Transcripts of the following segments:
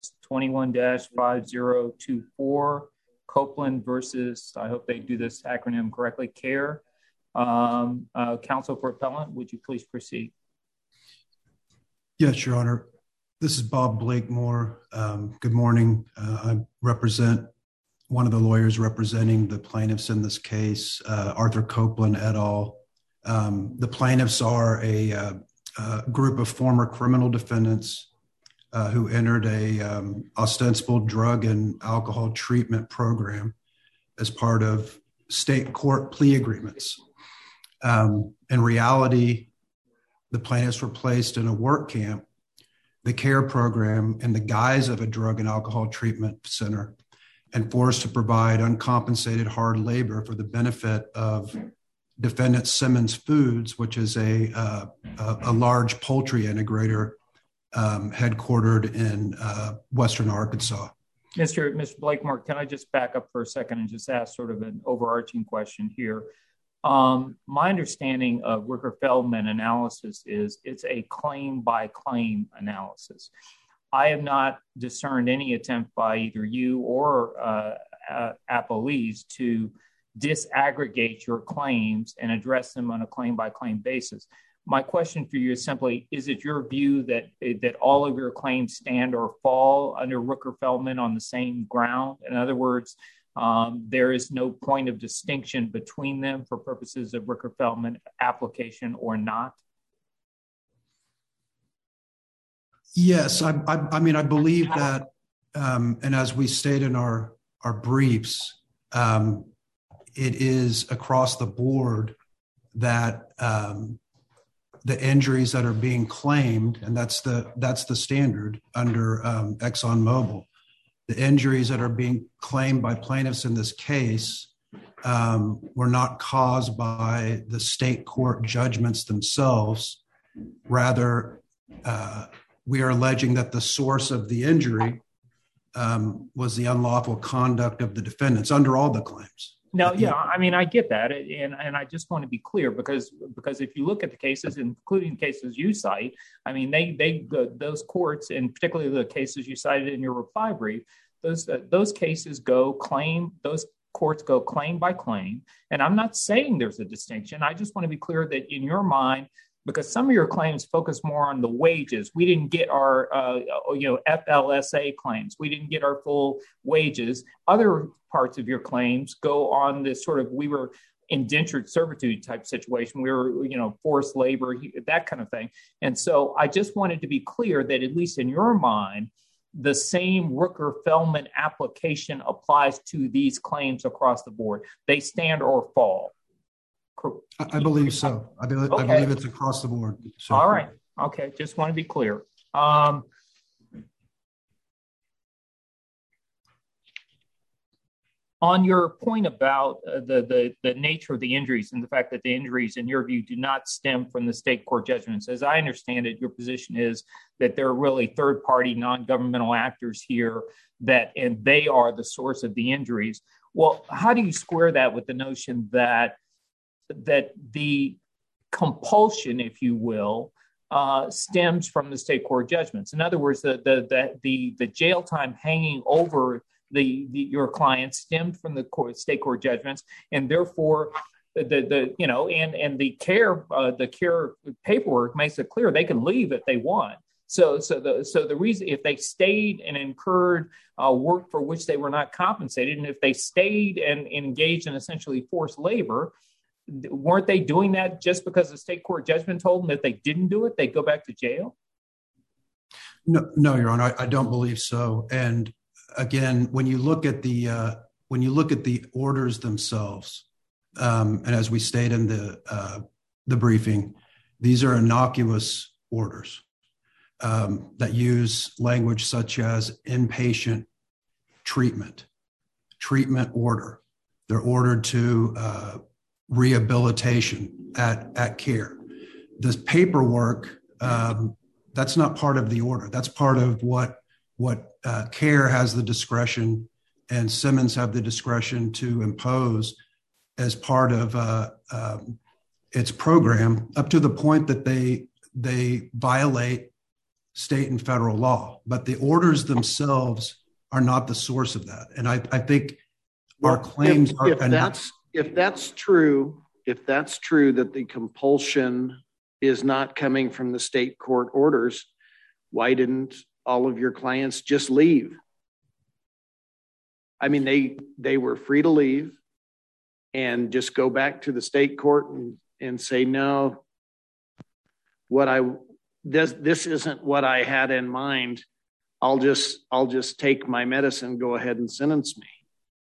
21-5024, Copeland versus, I hope they do this acronym correctly, CARE. Counsel for Appellant, would you please proceed? Yes, Your Honor. This is Bob Blakemore. Good morning. I represent one of the lawyers representing the plaintiffs in this case, Arthur Copeland et al. The plaintiffs are a group of former criminal defendants who entered a ostensible drug and alcohol treatment program as part of state court plea agreements. In reality, the plaintiffs were placed in a work camp, the CARE program, in the guise of a drug and alcohol treatment center, and forced to provide uncompensated hard labor for the benefit of defendant Simmons Foods, which is a large poultry integrator headquartered in Western Arkansas. Mr. Blakemore, can I just back up for a second and just ask sort of an overarching question here? My understanding of Rooker-Feldman analysis is it's a claim-by-claim analysis. I have not discerned any attempt by either you or appellees to disaggregate your claims and address them on a claim-by-claim basis. My question for you is simply, is it your view that all of your claims stand or fall under Rooker-Feldman on the same ground? In other words, there is no point of distinction between them for purposes of Rooker-Feldman application or not? Yes, I mean, I believe that, and as we state in our briefs, it is across the board that the injuries that are being claimed, and that's the standard under ExxonMobil, the injuries that are being claimed by plaintiffs in this case were not caused by the state court judgments themselves. Rather, we are alleging that the source of the injury was the unlawful conduct of the defendants under all the claims. No, yeah, I mean, I get that. And I just want to be clear because if you look at the cases, including cases you cite, I mean, those courts, and particularly the cases you cited in your reply brief, those cases those courts go claim by claim. And I'm not saying there's a distinction. I just want to be clear that in your mind, because some of your claims focus more on the wages. We didn't get our, FLSA claims. We didn't get our full wages. Other parts of your claims go on this sort of, we were indentured servitude type situation. We were, forced labor, that kind of thing. And so I just wanted to be clear that at least in your mind, the same Rooker-Feldman application applies to these claims across the board. They stand or fall. I believe so. I believe it's across the board. So. All right. Okay. Just want to be clear. On your point about the nature of the injuries and the fact that the injuries, in your view, do not stem from the state court judgments, as I understand it, your position is that there are really third-party non-governmental actors here and they are the source of the injuries. Well, how do you square that with the notion that the compulsion, if you will, stems from the state court judgments? In other words, the jail time hanging over your client stemmed from the state court judgments, and therefore the care paperwork makes it clear they can leave if they want. So the reason, if they stayed and incurred work for which they were not compensated, and if they stayed and engaged in essentially forced labor, weren't they doing that just because the state court judgment told them that they didn't do it, they'd go back to jail? No, Your Honor, I don't believe so. And again, when you look at the orders themselves, and as we state in the briefing, these are innocuous orders that use language such as inpatient treatment order. They're ordered to rehabilitation at care. This paperwork, that's not part of the order. That's part of what CARE has the discretion and Simmons have the discretion to impose as part of its program, up to the point that they violate state and federal law, but the orders themselves are not the source of that. And I think our claims are. If that's true that the compulsion is not coming from the state court orders, why didn't all of your clients just leave? I mean, they were free to leave and just go back to the state court and say, no, this isn't what I had in mind. I'll just take my medicine, go ahead and sentence me.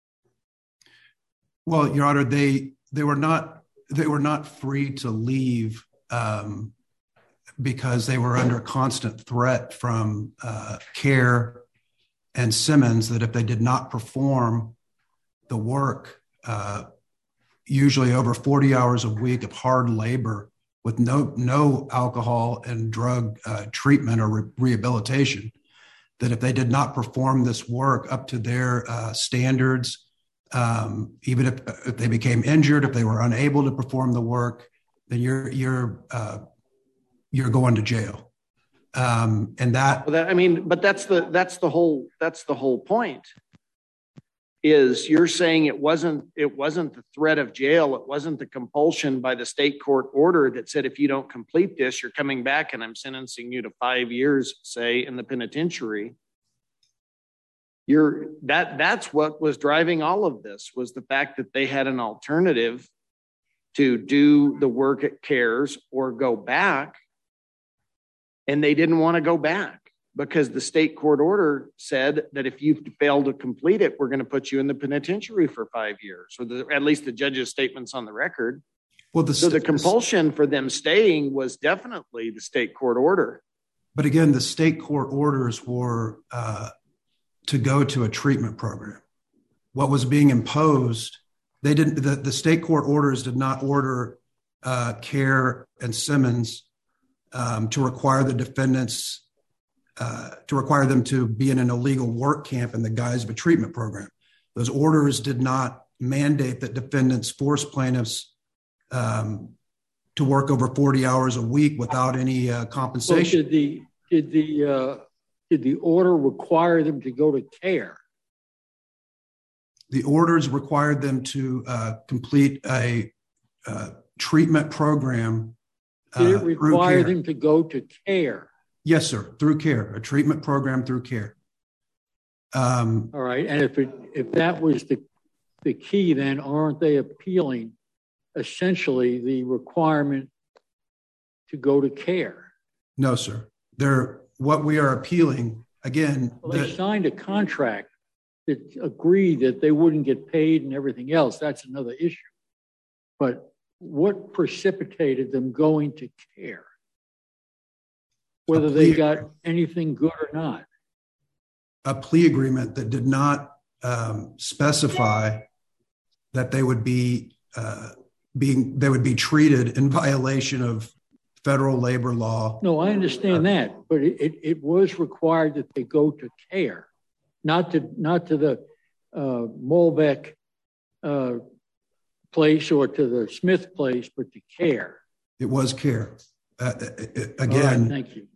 Well, Your Honor, they were not free to leave because they were under constant threat from CARE and Simmons that if they did not perform the work, usually over 40 hours a week of hard labor with no alcohol and drug treatment or rehabilitation, that if they did not perform this work up to their standards, even if they became injured, if they were unable to perform the work, then you're going to jail. And that, I mean, but that's the whole point. Is you're saying it wasn't the threat of jail, it wasn't the compulsion by the state court order that said if you don't complete this, you're coming back and I'm sentencing you to 5 years, say, in the penitentiary. That's what was driving all of this, was the fact that they had an alternative to do the work at CARES or go back, and they didn't want to go back because the state court order said that if you fail to complete it, we're going to put you in the penitentiary for 5 years, or at least the judge's statements on the record. Well, so the compulsion for them staying was definitely the state court order. But again, the state court orders were to go to a treatment program. What was being imposed, the state court orders did not order CARE and Simmons to require the defendants, to require them to be in an illegal work camp in the guise of a treatment program. Those orders did not mandate that defendants force plaintiffs to work over 40 hours a week without any compensation. Well, did the order require them to go to CARE? The orders required them to complete a treatment program. Did it require them to go to CARE? Yes, sir, through CARE, a treatment program through CARE. All right, and if that was the key, then aren't they appealing essentially the requirement to go to CARE? No, sir. What we are appealing, again... Well, they signed a contract that agreed that they wouldn't get paid and everything else. That's another issue. But what precipitated them going to CARE? Whether they got anything good or not. A plea agreement that did not specify that they would be treated in violation of federal labor law. No, I understand that, but it was required that they go to CARE, not to the Molbeck place or to the Smith place, but to CARE. It was CARE. Again, right, thank you.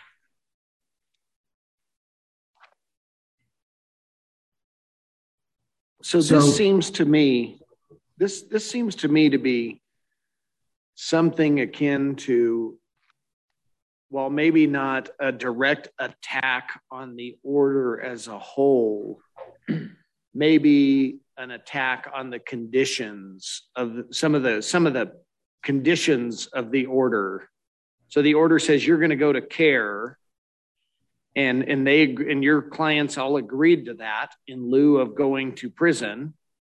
So this seems to me to be something akin to, well, maybe not a direct attack on the order as a whole, maybe an attack on the conditions of some of the conditions of the order. So the order says you're going to go to CARE, and your clients all agreed to that in lieu of going to prison.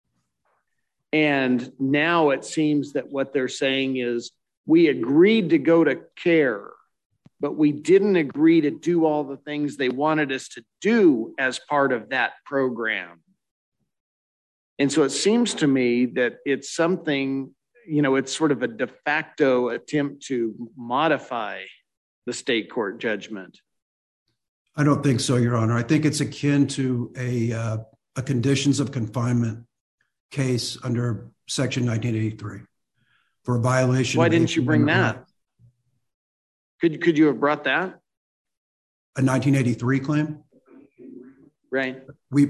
And now it seems that what they're saying is we agreed to go to CARE, but we didn't agree to do all the things they wanted us to do as part of that program. And so it seems to me that it's something, it's sort of a de facto attempt to modify the state court judgment. I don't think so, Your Honor. I think it's akin to a conditions of confinement case under Section 1983 for a violation. Why didn't you bring that? Could you have brought that? 1983 claim. Right. We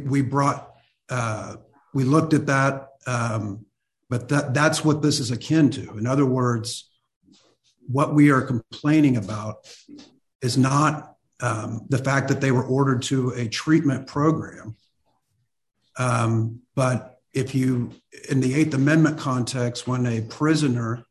looked at that, but that's what this is akin to. In other words, what we are complaining about is not the fact that they were ordered to a treatment program. But if you, in the Eighth Amendment context, when a prisoner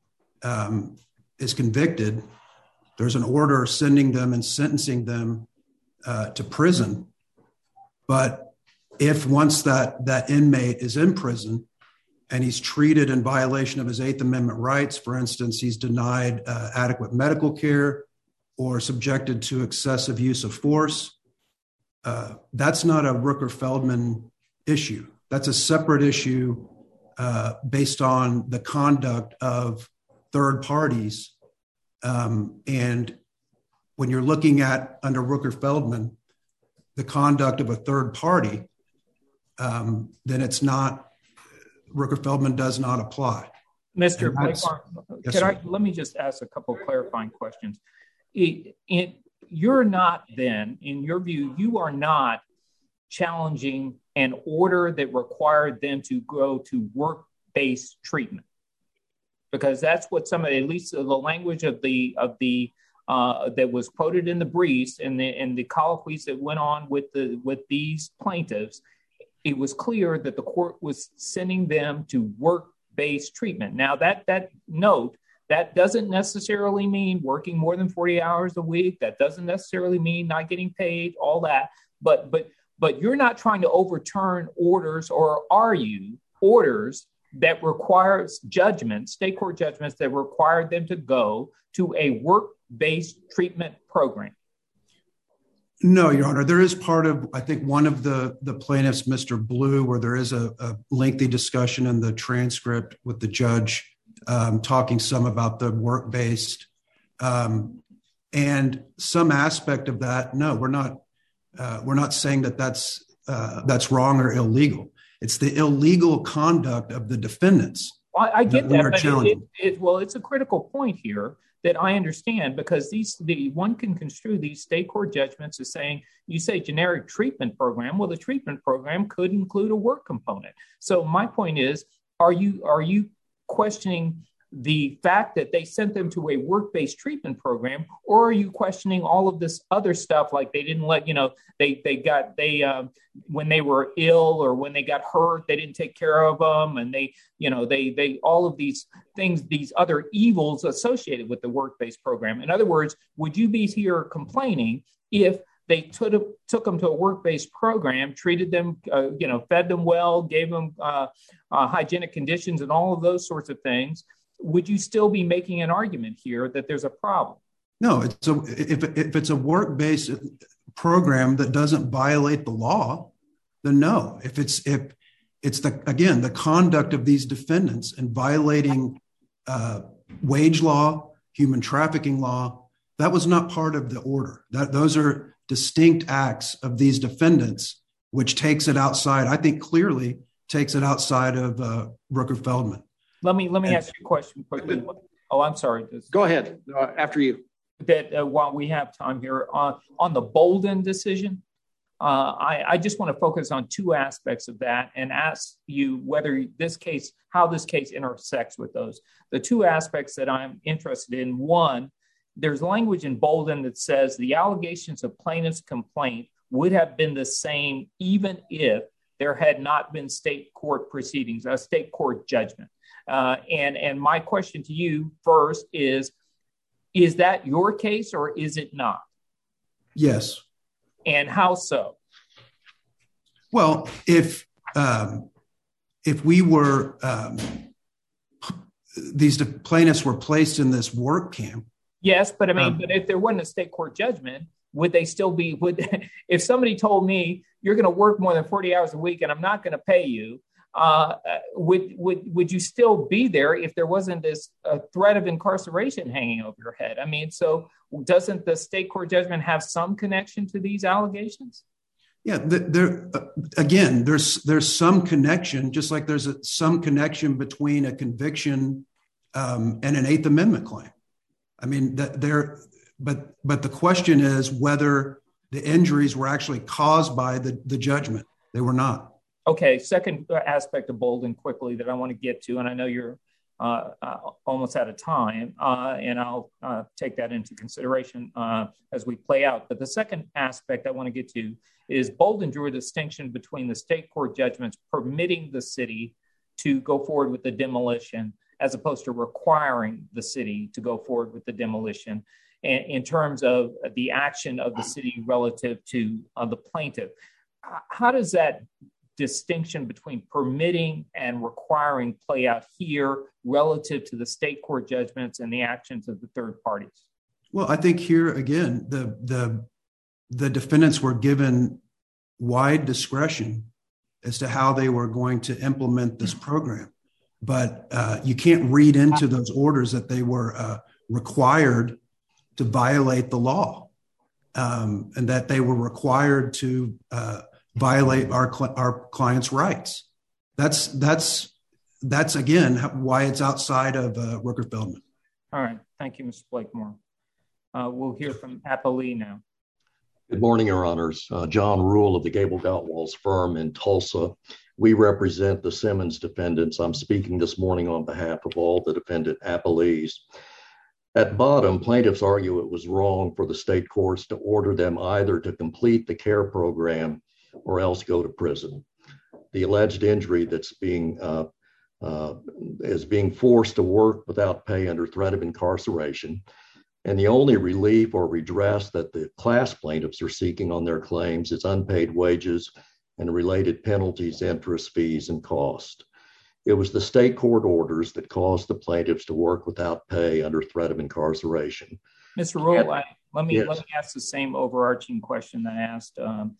is convicted, there's an order sending them and sentencing them to prison. But if once that inmate is in prison and he's treated in violation of his Eighth Amendment rights, for instance, he's denied adequate medical care or subjected to excessive use of force, that's not a Rooker-Feldman issue. That's a separate issue based on the conduct of third parties. And when you're looking at under Rooker-Feldman, the conduct of a third party, then it's not, Rooker-Feldman does not apply. Mr. Blakemore, let me just ask a couple of clarifying questions. You're not then, in your view, you are not challenging an order that required them to go to work-based treatment, because that's what some of, at least the language of the that was quoted in the briefs and the colloquies that went on with these plaintiffs. It was clear that the court was sending them to work-based treatment. Now that note, that doesn't necessarily mean working more than 40 hours a week. That doesn't necessarily mean not getting paid, all that. But you're not trying to overturn orders, or are you, orders that requires judgments, state court judgments that required them to go to a work-based treatment program? No, Your Honor. There is part of, I think, one of the plaintiffs, Mr. Blue, where there is a lengthy discussion in the transcript with the judge talking some about the work-based and some aspect of that. No, we're not saying that that's wrong or illegal. It's the illegal conduct of the defendants. Well, I get that, but it's a critical point here that I understand, because one can construe these state court judgments as saying, you say generic treatment program. Well, the treatment program could include a work component. So my point is, are you questioning the fact that they sent them to a work-based treatment program, or are you questioning all of this other stuff, like they didn't let, when they were ill or when they got hurt, they didn't take care of them, and they all of these things, these other evils associated with the work-based program. In other words, would you be here complaining if they took them to a work-based program, treated them, fed them well, gave them hygienic conditions and all of those sorts of things? Would you still be making an argument here that there's a problem? No, if it's a work-based program that doesn't violate the law, then no. If it's the conduct of these defendants and violating wage law, human trafficking law, that was not part of the order. Those are distinct acts of these defendants, which takes it outside. I think clearly takes it outside of Rooker-Feldman. Let me ask you a question quickly. Oh, I'm sorry. Go ahead. After you. That while we have time here on the Bolden decision, I just want to focus on two aspects of that and ask you how this case intersects with those. The two aspects that I'm interested in: one, there's language in Bolden that says the allegations of plaintiff's complaint would have been the same even if there had not been state court proceedings, a state court judgment. And my question to you first is that your case or is it not? Yes. And how so? Well, if we were, these plaintiffs were placed in this work camp. Yes, but but if there wasn't a state court judgment, would they still be, if somebody told me you're going to work more than 40 hours a week and I'm not going to pay you, would you still be there if there wasn't this threat of incarceration hanging over your head? So doesn't the state court judgment have some connection to these allegations? Yeah, there's some connection, just like there's some connection between a conviction and an Eighth Amendment claim. but the question is whether the injuries were actually caused by the judgment. They were not. Okay, second aspect of Bolden quickly that I want to get to, and I know you're almost out of time, and I'll take that into consideration as we play out. But the second aspect I want to get to is Bolden drew a distinction between the state court judgments permitting the city to go forward with the demolition as opposed to requiring the city to go forward with the demolition in terms of the action of the city relative to the plaintiff. How does that distinction between permitting and requiring play out here relative to the state court judgments and the actions of the third parties? Well, I think here again, the defendants were given wide discretion as to how they were going to implement this program. But you can't read into those orders that they were required to violate the law, and that they were required to violate our clients' rights. That's again why it's outside of Rooker-Feldman. All right, thank you, Mr. Blakemore. We'll hear from Appali now. Good morning, Your Honors. John Rule of the Gable Gottwal's firm in Tulsa. We represent the Simmons defendants. I'm speaking this morning on behalf of all the defendant appellees. At bottom, plaintiffs argue it was wrong for the state courts to order them either to complete the care program or else go to prison. The alleged injury that's being forced to work without pay under threat of incarceration. And the only relief or redress that the class plaintiffs are seeking on their claims is unpaid wages and related penalties, interest, fees, and cost. It was the state court orders that caused the plaintiffs to work without pay under threat of incarceration. Mr. Rule, let me ask the same overarching question that I asked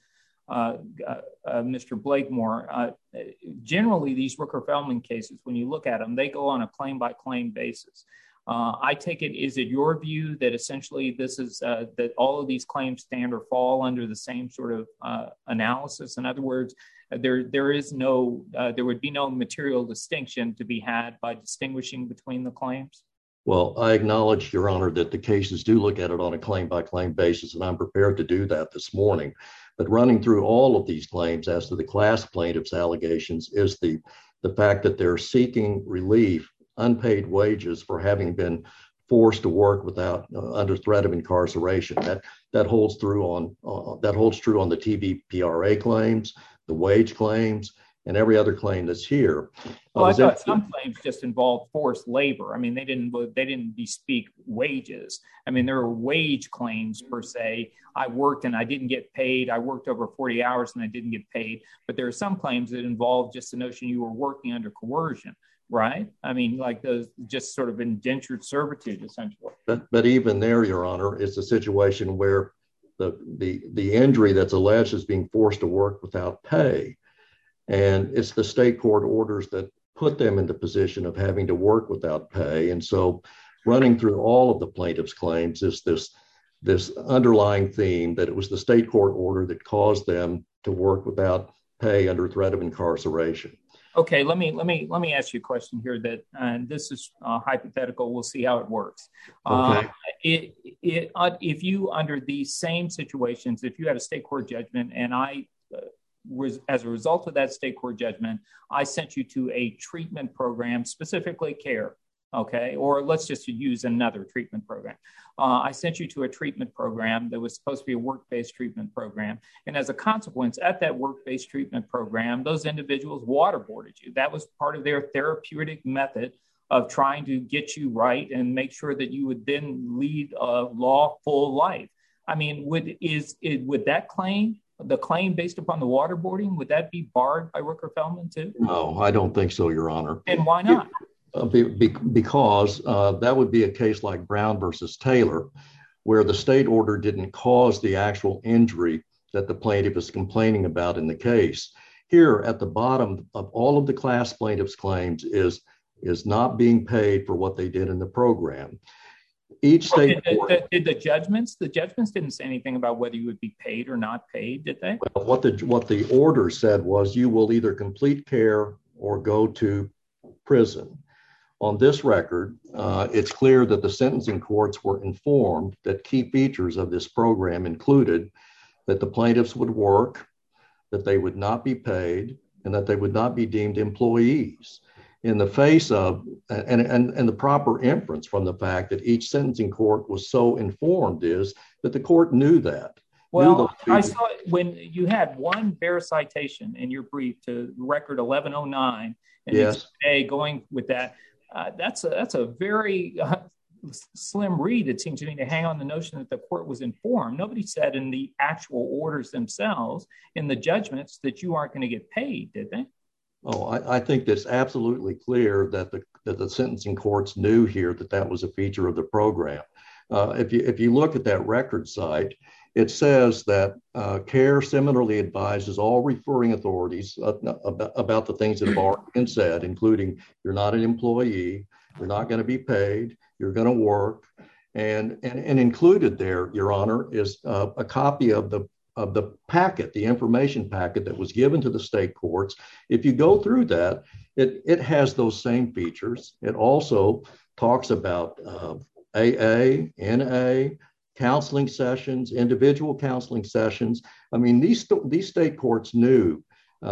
Mr. Blakemore. Generally, these Rooker-Feldman cases, when you look at them, they go on a claim-by-claim basis. I take it, is it your view that essentially this is that all of these claims stand or fall under the same sort of analysis? In other words, there would be no material distinction to be had by distinguishing between the claims? Well, I acknowledge, Your Honor, that the cases do look at it on a claim-by-claim basis, and I'm prepared to do that this morning. But running through all of these claims as to the class plaintiffs' allegations is the fact that they're seeking relief, unpaid wages for having been forced to work without under threat of incarceration. That holds true on the TVPRA claims, the wage claims, and every other claim that's here. Well, I thought some claims just involved forced labor. I mean, they didn't bespeak wages. I mean, there were wage claims per se. I worked and I didn't get paid. I worked over 40 hours and I didn't get paid. But there are some claims that involve just the notion you were working under coercion. Right. I mean, like those just sort of indentured servitude, essentially. But even there, Your Honor, it's a situation where the injury that's alleged is being forced to work without pay. And it's the state court orders that put them in the position of having to work without pay. And so running through all of the plaintiff's claims is this underlying theme that it was the state court order that caused them to work without pay under threat of incarceration. Okay, let me ask you a question here that, and this is hypothetical. We'll see how it works. Okay. If you, under these same situations, if you had a state court judgment and I was, as a result of that state court judgment, I sent you to a treatment program, specifically care, okay? Or let's just use another treatment program. I sent you to a treatment program that was supposed to be a work-based treatment program. And as a consequence, at that work-based treatment program, those individuals waterboarded you. That was part of their therapeutic method of trying to get you right and make sure that you would then lead a lawful life. I mean, would that claim, the claim based upon the waterboarding, would that be barred by Rooker-Feldman too? No, I don't think so, Your Honor. And why not? Because that would be a case like Brown versus Taylor, where the state order didn't cause the actual injury that the plaintiff is complaining about in the case. Here at the bottom of all of the class plaintiff's claims is not being paid for what they did in the program. Each state did the judgments didn't say anything about whether you would be paid or not paid, did they? Well, what the order said was you will either complete care or go to prison. on this record, it's clear that the sentencing courts were informed that key features of this program included that the plaintiffs would work, that they would not be paid, and that they would not be deemed employees. In the face of, and the proper inference from the fact that each sentencing court was so informed is that the court knew that. Well, I saw it when you had one bare citation in your brief to record 1109, and yes, today going with that, that's a very slim read. It seems to me to hang on the notion that the court was informed. Nobody said in the actual orders themselves, in the judgments, that you aren't going to get paid, did they? Oh, I think that's absolutely clear that the sentencing courts knew here that that was a feature of the program. If you look at that record site, it says that CARE similarly advises all referring authorities about the things that have already been said, including you're not an employee, you're not going to be paid, you're going to work, and included there, Your Honor, is a copy of the packet, the information packet that was given to the state courts. If you go through that, it has those same features. It also talks about AA, NA, counseling sessions, individual counseling sessions. I mean, these state courts knew.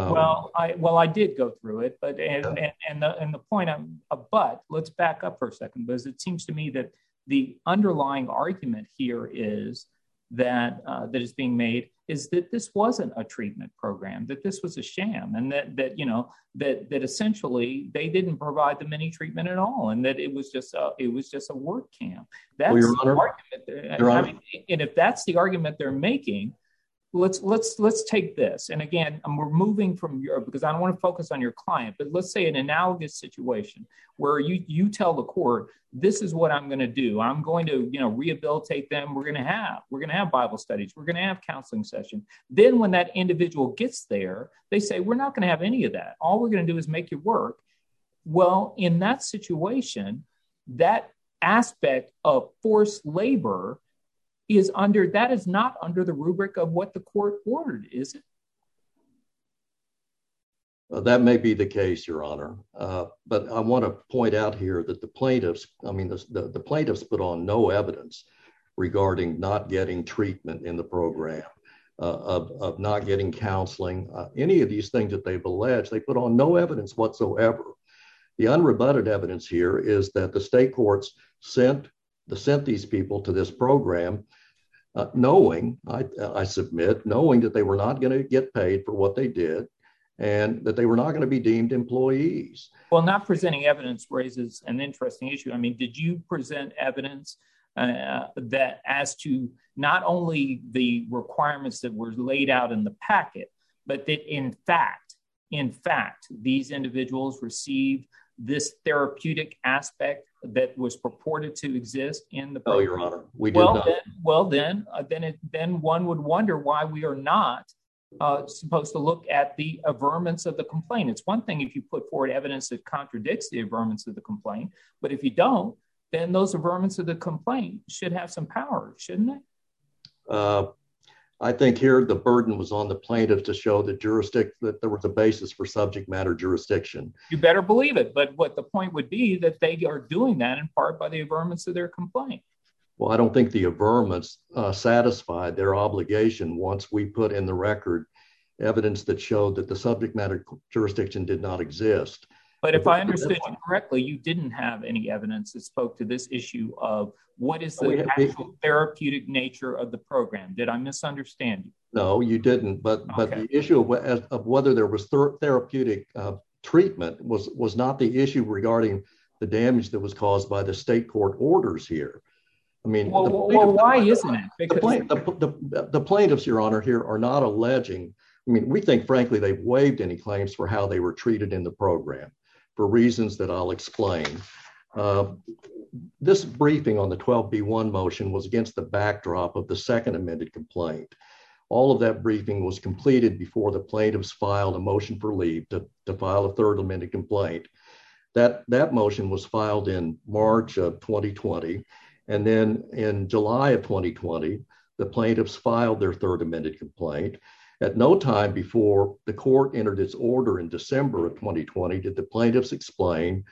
I did go through it, but the point but let's back up for a second, because it seems to me that the underlying argument here is that is being made is that this wasn't a treatment program, that this was a sham, and that essentially they didn't provide them any treatment at all, and that it was just a work camp. That's the argument. And if that's the argument they're making, let's take this. And again, we're moving from Europe because I don't want to focus on your client, but let's say an analogous situation where you tell the court, this is what I'm going to do. I'm going to, rehabilitate them. We're going to have Bible studies. We're going to have counseling sessions. Then when that individual gets there, they say, we're not going to have any of that. All we're going to do is make you work. Well, in that situation, that aspect of forced labor is not under the rubric of what the court ordered, is it? That may be the case, Your Honor. But I want to point out here that the plaintiffs put on no evidence regarding not getting treatment in the program, of not getting counseling, any of these things that they've alleged. They put on no evidence whatsoever. The unrebutted evidence here is that the state courts sent these people to this program knowing that they were not going to get paid for what they did, and that they were not going to be deemed employees. Well, not presenting evidence raises an interesting issue. I mean, did you present evidence that as to not only the requirements that were laid out in the packet, but that in fact, these individuals received this therapeutic aspect that was purported to exist in the program? Oh, Your Honor, we did not. Then one would wonder why we are not supposed to look at the averments of the complaint. It's one thing if you put forward evidence that contradicts the averments of the complaint, but if you don't, then those averments of the complaint should have some power, shouldn't they? I think here the burden was on the plaintiff to show that there was a basis for subject matter jurisdiction. You better believe it. But what the point would be that they are doing that in part by the averments of their complaint. Well, I don't think the averments satisfied their obligation once we put in the record evidence that showed that the subject matter jurisdiction did not exist. But if I understood you correctly, you didn't have any evidence that spoke to this issue of what is the actual therapeutic nature of the program. Did I misunderstand you? No, you didn't. But the issue of whether there was therapeutic treatment was not the issue regarding the damage that was caused by the state court orders here. I mean, why isn't it? The plaintiffs, Your Honor, here are not alleging. I mean, we think, frankly, they've waived any claims for how they were treated in the program for reasons that I'll explain. This briefing on the 12B1 motion was against the backdrop of the second amended complaint. All of that briefing was completed before the plaintiffs filed a motion for leave to file a third amended complaint. That motion was filed in March of 2020. And then in July of 2020, the plaintiffs filed their third amended complaint. At no time before the court entered its order in December of 2020 did the plaintiffs explain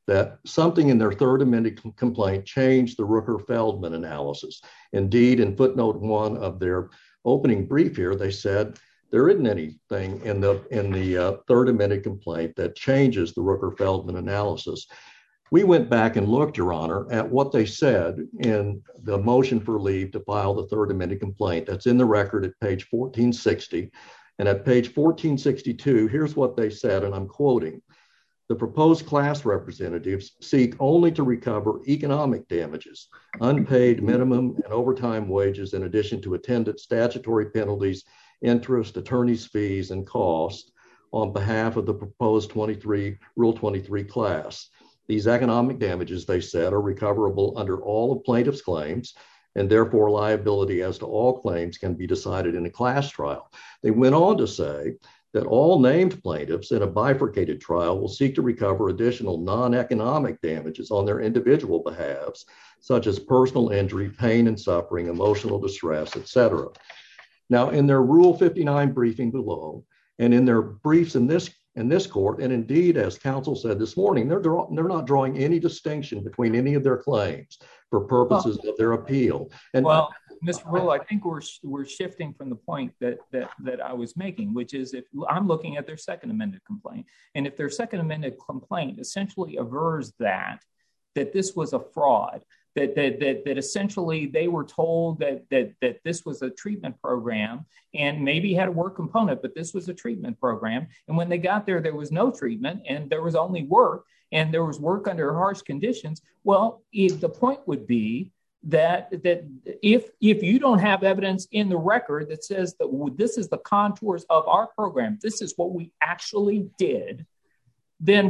that something in their third amended complaint changed the Rooker-Feldman analysis. Indeed, in footnote 1 of their opening brief here, they said there isn't anything in the third amended complaint that changes the Rooker-Feldman analysis. We went back and looked, Your Honor, at what they said in the motion for leave to file the third amended complaint. That's in the record at page 1460. And at page 1462, here's what they said, and I'm quoting: "The proposed class representatives seek only to recover economic damages, unpaid minimum and overtime wages, in addition to attendant statutory penalties, interest, attorney's fees, and costs on behalf of the proposed Rule 23 class. These economic damages," they said, "are recoverable under all of plaintiff's claims, and therefore liability as to all claims can be decided in a class trial." They went on to say that all named plaintiffs in a bifurcated trial will seek to recover additional non-economic damages on their individual behalves, such as personal injury, pain and suffering, emotional distress, etc. Now, in their Rule 59 briefing below, and in their briefs in this court, and indeed, as counsel said this morning, they're not drawing any distinction between any of their claims for purposes of their appeal. And well, Mr. Rule, I think we're shifting from the point that I was making, which is, if I'm looking at their second amended complaint, and if their second amended complaint essentially avers that this was a fraud, that essentially they were told that this was a treatment program and maybe had a work component, but this was a treatment program. And when they got there, there was no treatment and there was only work, and there was work under harsh conditions. Well, the point would be that if you don't have evidence in the record that says that this is the contours of our program, this is what we actually did, then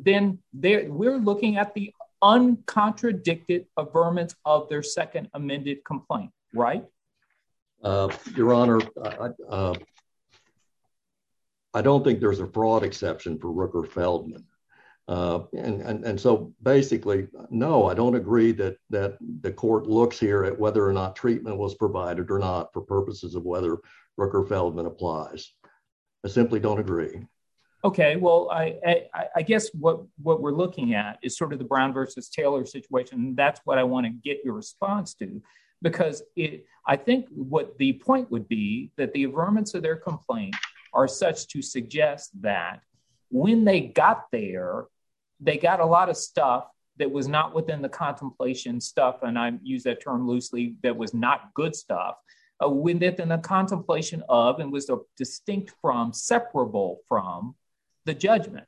we're looking at the uncontradicted averments of their second amended complaint, right? Your Honor, I don't think there's a fraud exception for Rooker-Feldman. And so basically, no, I don't agree that the court looks here at whether or not treatment was provided or not for purposes of whether Rooker-Feldman applies. I simply don't agree. Okay, well, I guess what we're looking at is sort of the Brown versus Taylor situation. And that's what I want to get your response to, because I think what the point would be that the averments of their complaint are such to suggest that when they got there, they got a lot of stuff that was not within the contemplation stuff, and I use that term loosely, that was not good stuff, within the contemplation of, and was distinct from, separable from the judgment.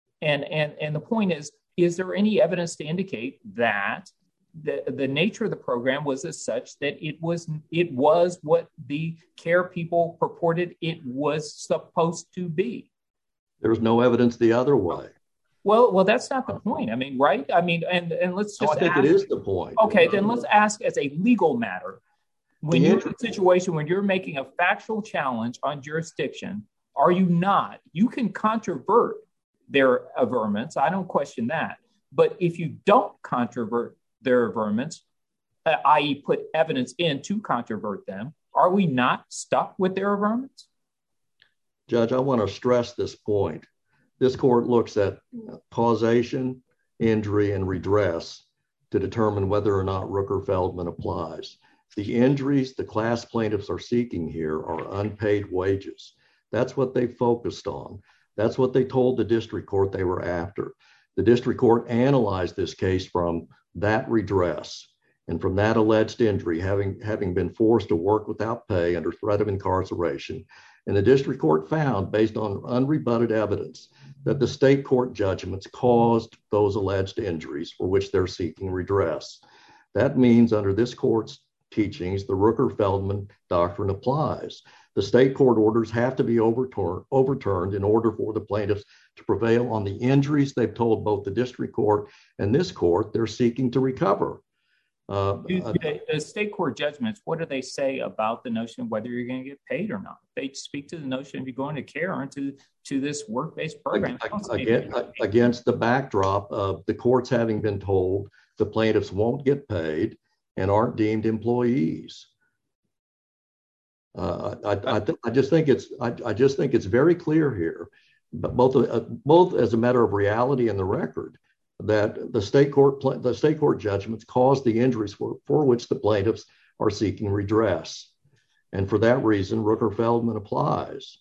And the point is there any evidence to indicate that the nature of the program was as such that it was what the care people purported it was supposed to be? There's no evidence the other way. Well, that's not the point. I mean, right? I mean, and let's just I think it is the point. Okay, then let's ask as a legal matter. When you're in a situation when you're making a factual challenge on jurisdiction, are you not? You can controvert their averments. I don't question that. But if you don't controvert their averments, i.e. put evidence in to controvert them, are we not stuck with their averments? Judge, I want to stress this point. This court looks at causation, injury, and redress to determine whether or not Rooker-Feldman applies. The injuries the class plaintiffs are seeking here are unpaid wages. That's what they focused on. That's what they told the district court they were after. The district court analyzed this case from that redress and from that alleged injury, having been forced to work without pay under threat of incarceration. And the district court found, based on unrebutted evidence, that the state court judgments caused those alleged injuries for which they're seeking redress. That means under this court's teachings, the Rooker-Feldman doctrine applies. The state court orders have to be overturned in order for the plaintiffs to prevail on the injuries they've told both the district court and this court they're seeking to recover. The state court judgments, what do they say about the notion of whether you're going to get paid or not? They speak to the notion of you going to care or to this work-based program. Against the backdrop of the courts having been told the plaintiffs won't get paid and aren't deemed employees. I just think it's very clear here, but both as a matter of reality and the record, that the state court judgments caused the injuries for which the plaintiffs are seeking redress. And for that reason, Rooker-Feldman applies.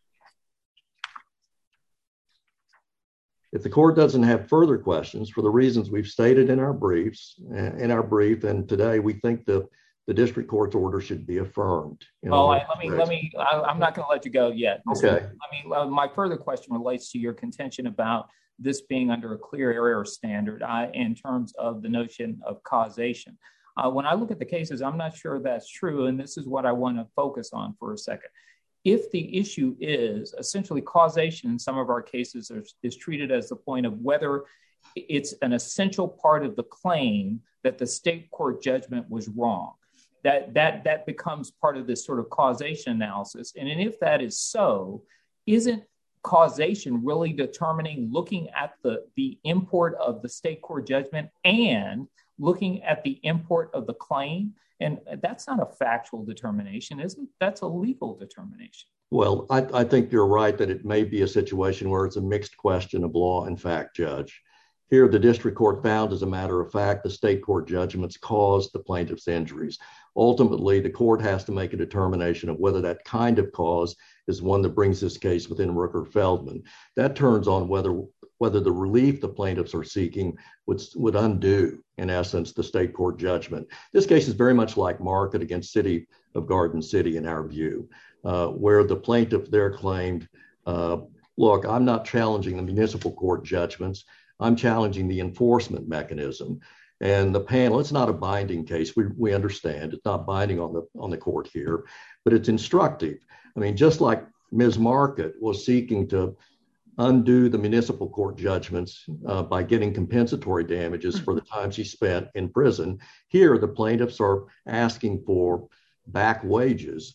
If the court doesn't have further questions, for the reasons we've stated in our brief, and today we think the district court's order should be affirmed. Well, I'm not going to let you go yet. Okay. My further question relates to your contention about this being under a clear error standard in terms of the notion of causation. When I look at the cases, I'm not sure that's true, and this is what I want to focus on for a second. If the issue is essentially causation in some of our cases is treated as the point of whether it's an essential part of the claim that the state court judgment was wrong, that becomes part of this sort of causation analysis. And if that is so, isn't causation really determining, looking at the import of the state court judgment and looking at the import of the claim? And that's not a factual determination, isn't it? That's a legal determination. Well, I think you're right that it may be a situation where it's a mixed question of law and fact, Judge. Here, the district court found, as a matter of fact, the state court judgments caused the plaintiff's injuries. Ultimately, the court has to make a determination of whether that kind of cause is one that brings this case within Rooker-Feldman. That turns on whether the relief the plaintiffs are seeking would undo, in essence, the state court judgment. This case is very much like Market against City of Garden City, in our view, where the plaintiff there claimed, look, I'm not challenging the municipal court judgments. I'm challenging the enforcement mechanism. And the panel, it's not a binding case. We understand it's not binding on the court here, but it's instructive. I mean, just like Ms. Market was seeking to undo the municipal court judgments by getting compensatory damages for the time she spent in prison, here the plaintiffs are asking for back wages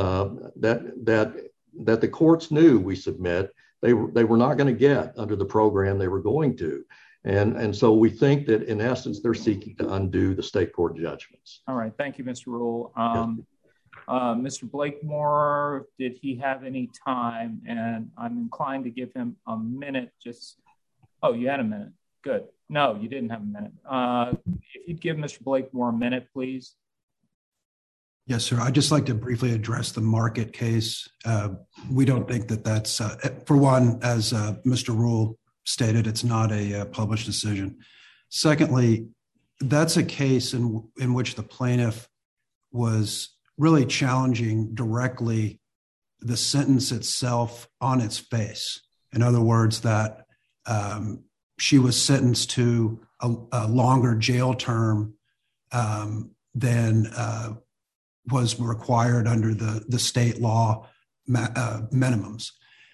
that the courts knew, we submit, they were not going to get under the program they were going to. And so we think that, in essence, they're seeking to undo the state court judgments. All right. Thank you, Mr. Rule. Mr. Blakemore, did he have any time? And I'm inclined to give him a minute. Oh, you had a minute. Good. No, you didn't have a minute. If you'd give Mr. Blakemore a minute, please. Yes, sir. I'd just like to briefly address the Market case. We don't think that that's, for one, as Mr. Rule stated, it's not a published decision. Secondly, that's a case in which the plaintiff was really challenging directly the sentence itself on its face. In other words, that she was sentenced to a longer jail term than was required under the state law minimums.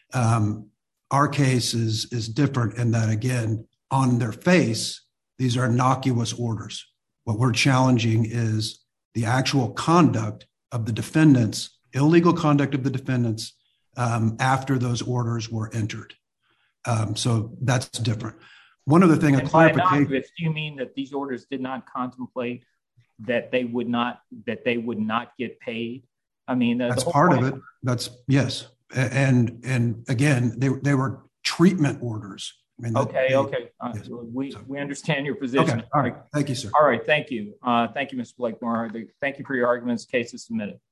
Our case is different in that, again, on their face, these are innocuous orders. What we're challenging is the actual conduct of the defendants, illegal conduct of the defendants after those orders were entered. So that's different. One other thing, a clarification. Do you mean that these orders did not contemplate that they would not get paid? I mean, that's part of it. That's yes. And again, they were treatment orders. I mean, okay. Yes. We understand your position. Okay. All right. Thank you, sir. All right. Thank you. Thank you, Mr. Blakemore. Thank you for your arguments. Case is submitted.